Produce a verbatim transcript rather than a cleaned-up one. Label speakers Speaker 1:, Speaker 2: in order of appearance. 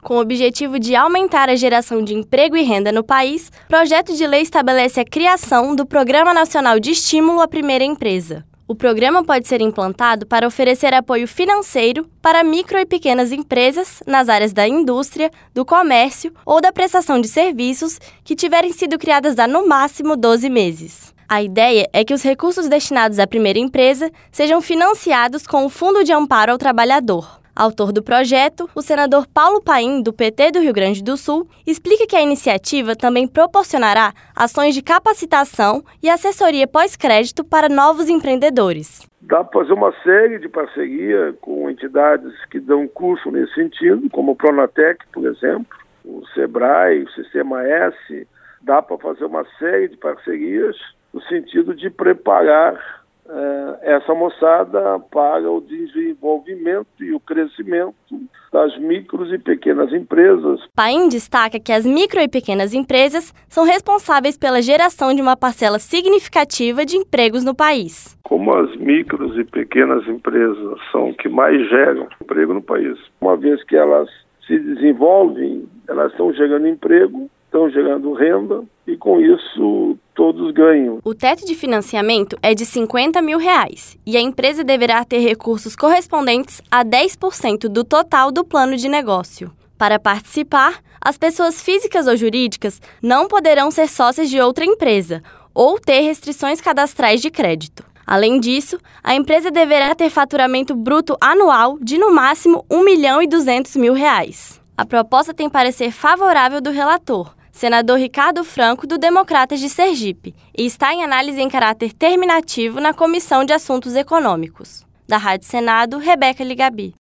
Speaker 1: Com o objetivo de aumentar a geração de emprego e renda no país, o projeto de lei estabelece a criação do Programa Nacional de Estímulo à Primeira Empresa. O programa pode ser implantado para oferecer apoio financeiro para micro e pequenas empresas nas áreas da indústria, do comércio ou da prestação de serviços que tiverem sido criadas há no máximo doze meses. A ideia é que os recursos destinados à primeira empresa sejam financiados com o Fundo de Amparo ao Trabalhador. Autor do projeto, o senador Paulo Paim, do P T do Rio Grande do Sul, explica que a iniciativa também proporcionará ações de capacitação e assessoria pós-crédito para novos empreendedores.
Speaker 2: Dá para fazer uma série de parceria com entidades que dão curso nesse sentido, como o Pronatec, por exemplo, o Sebrae, o Sistema S. Dá para fazer uma série de parcerias no sentido de preparar essa moçada para o desenvolvimento e o crescimento das micros e pequenas empresas.
Speaker 1: Paim destaca que as micro e pequenas empresas são responsáveis pela geração de uma parcela significativa de empregos no país.
Speaker 2: Como as micros e pequenas empresas são o que mais geram emprego no país, uma vez que elas se desenvolvem, elas estão gerando emprego, estão gerando renda e com isso todos ganham.
Speaker 1: O teto de financiamento é de cinquenta mil reais e a empresa deverá ter recursos correspondentes a dez por cento do total do plano de negócio. Para participar, as pessoas físicas ou jurídicas não poderão ser sócias de outra empresa ou ter restrições cadastrais de crédito. Além disso, a empresa deverá ter faturamento bruto anual de no máximo um milhão e duzentos mil reais. A proposta tem parecer favorável do relator, senador Ricardo Franco, do Democratas de Sergipe, e está em análise em caráter terminativo na Comissão de Assuntos Econômicos. Da Rádio Senado, Rebeca Ligabi.